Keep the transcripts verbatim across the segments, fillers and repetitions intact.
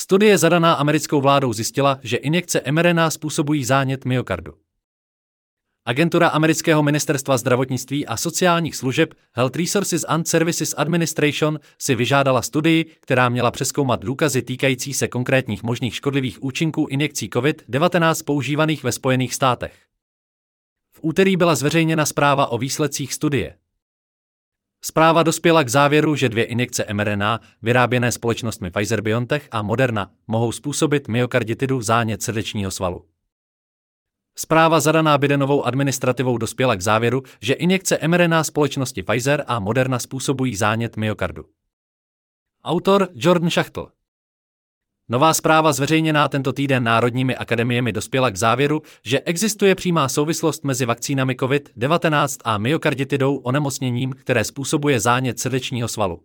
Studie zadaná americkou vládou zjistila, že injekce em er en á způsobují zánět myokardu. Agentura amerického ministerstva zdravotnictví a sociálních služeb Health Resources and Services Administration si vyžádala studii, která měla přezkoumat důkazy týkající se konkrétních možných škodlivých účinků injekcí covid devatenáct používaných ve Spojených státech. V úterý byla zveřejněna zpráva o výsledcích studie. Zpráva dospěla k závěru, že dvě injekce em er en á, vyráběné společnostmi Pfizer-BioNTech a Moderna, mohou způsobit myokarditidu, zánět srdečního svalu. Zpráva zadaná Bidenovou administrativou dospěla k závěru, že injekce em er en á společnosti Pfizer a Moderna způsobují zánět myokardu. Autor Jordan Schachtel. Nová zpráva zveřejněná tento týden národními akademiemi dospěla k závěru, že existuje přímá souvislost mezi vakcínami covid devatenáct a myokarditidou, onemocněním, které způsobuje zánět srdečního svalu.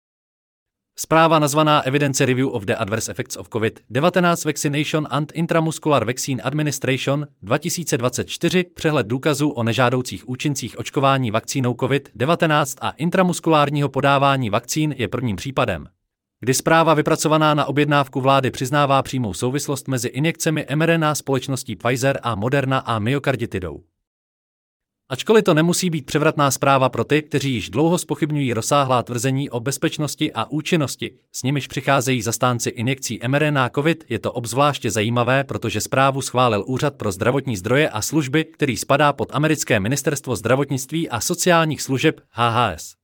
Zpráva nazvaná Evidence Review of the Adverse Effects of covid devatenáct Vaccination and Intramuscular Vaccine Administration dva tisíce dvacet čtyři přehled důkazů o nežádoucích účincích očkování vakcínou covid devatenáct a intramuskulárního podávání vakcín je prvním případem, kdy zpráva vypracovaná na objednávku vlády přiznává přímou souvislost mezi injekcemi em er en á společností Pfizer a Moderna a myokarditidou. Ačkoliv to nemusí být převratná zpráva pro ty, kteří již dlouho zpochybňují rozsáhlá tvrzení o bezpečnosti a účinnosti, s nimiž přicházejí zastánci injekcí em er en á COVID, je to obzvláště zajímavé, protože zprávu schválil Úřad pro zdravotní zdroje a služby, který spadá pod americké ministerstvo zdravotnictví a sociálních služeb há há es.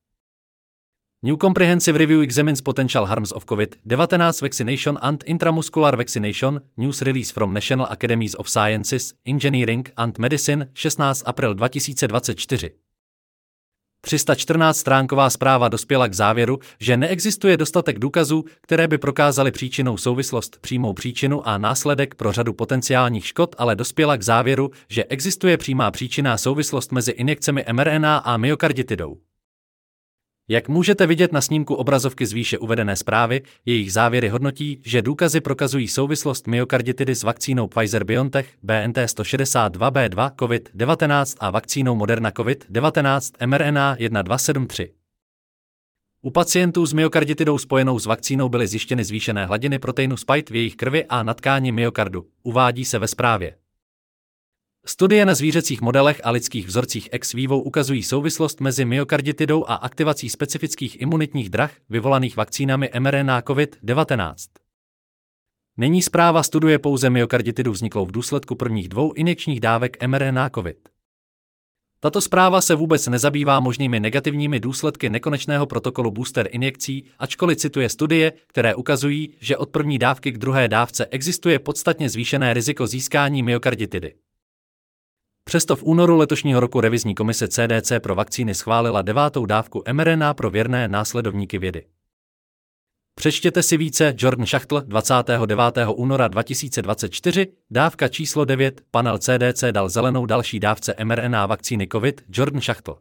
New Comprehensive Review examines potential harms of covid devatenáct vaccination and intramuscular vaccination, news release from National Academies of Sciences, Engineering and Medicine, šestnáctého apríla dva tisíce dvacet čtyři. tři sta čtrnáct stránková zpráva dospěla k závěru, že neexistuje dostatek důkazů, které by prokázaly příčinnou souvislost, přímou příčinu a následek pro řadu potenciálních škod, ale dospěla k závěru, že existuje přímá příčinná souvislost mezi injekcemi em er en á a myokarditidou. Jak můžete vidět na snímku obrazovky z výše uvedené zprávy, jejich závěry hodnotí, že důkazy prokazují souvislost myokarditidy s vakcínou Pfizer-BioNTech bé en té sto šedesát dva bé dva covid devatenáct a vakcínou Moderna covid devatenáct em er en á jedna dva sedm tři. U pacientů s myokarditidou spojenou s vakcínou byly zjištěny zvýšené hladiny proteinu spike v jejich krvi a na tkáni myokardu, uvádí se ve zprávě. Studie na zvířecích modelech a lidských vzorcích ex vivo ukazují souvislost mezi myokarditidou a aktivací specifických imunitních drah vyvolaných vakcínami em er en á covid devatenáct. Nyní zpráva studuje pouze myokarditidu vzniklou v důsledku prvních dvou injekčních dávek em er en á COVID. Tato zpráva se vůbec nezabývá možnými negativními důsledky nekonečného protokolu booster injekcí, ačkoliv cituje studie, které ukazují, že od první dávky k druhé dávce existuje podstatně zvýšené riziko získání myokarditidy. Přesto v únoru letošního roku revizní komise cé dé cé pro vakcíny schválila devátou dávku em er en á pro věrné následovníky vědy. Přečtěte si více. Jordan Schachtel, dvacátého devátého února dva tisíce dvacet čtyři, dávka číslo devět, panel cé dé cé dal zelenou další dávce em er en á vakcíny COVID. Jordan Schachtel.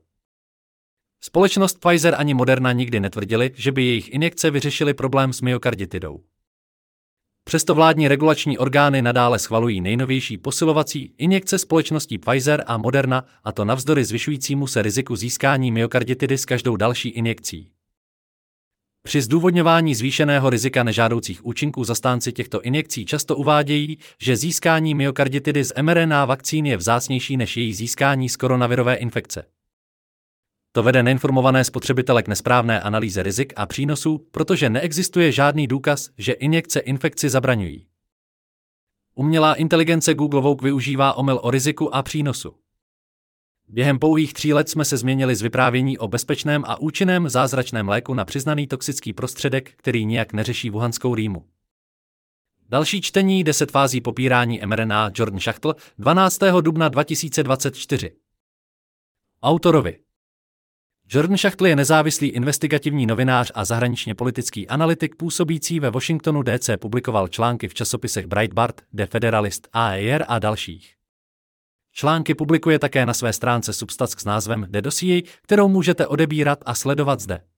Společnost Pfizer ani Moderna nikdy netvrdili, že by jejich injekce vyřešily problém s myokarditidou. Přesto vládní regulační orgány nadále schvalují nejnovější posilovací injekce společností Pfizer a Moderna, a to navzdory zvyšujícímu se riziku získání myokarditidy s každou další injekcí. Při zdůvodňování zvýšeného rizika nežádoucích účinků zastánci těchto injekcí často uvádějí, že získání myokarditidy z em er en á vakcín je vzácnější než její získání z koronavirové infekce. To vede neinformované spotřebitele k nesprávné analýze rizik a přínosů, protože neexistuje žádný důkaz, že injekce infekci zabraňují. Umělá inteligence Google Vogue využívá omyl o riziku a přínosu. Během pouhých tří let jsme se změnili z vyprávění o bezpečném a účinném zázračném léku na přiznaný toxický prostředek, který nijak neřeší wuhanskou rýmu. Další čtení deset fází popírání em er en á. Jordan Schachtel, dvanáctého dubna dva tisíce dvacet čtyři. Autorovi. Jordan Schachtel je nezávislý investigativní novinář a zahraničně politický analytik působící ve Washingtonu dé cé, publikoval články v časopisech Breitbart, The Federalist, A E R a dalších. Články publikuje také na své stránce Substack s názvem The Dossier, kterou můžete odebírat a sledovat zde.